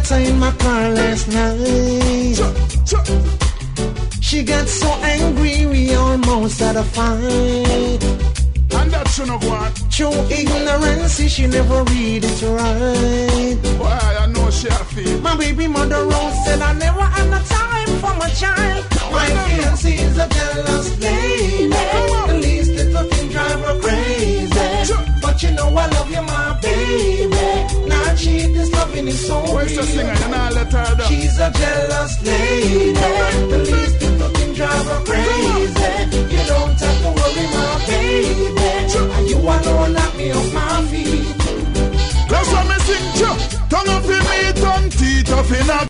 met her in my car last night. She got so angry we almost had a fight. And that should not go on. Through ignorance, she never read it right. Boy, I know she a feel. My baby mother Rose said I never had no time for my child. My fiancé is a jealous lady. The least little thing drive her crazy. But you know I love you, my baby. Now cheat, this loving is so Where's the singer? You know, let her down. She's a jealous lady. The least little thing drive her crazy. You don't have to worry, my baby. And you alone knock me off my feet. That's what me sing, tongue of me, tongue teeth of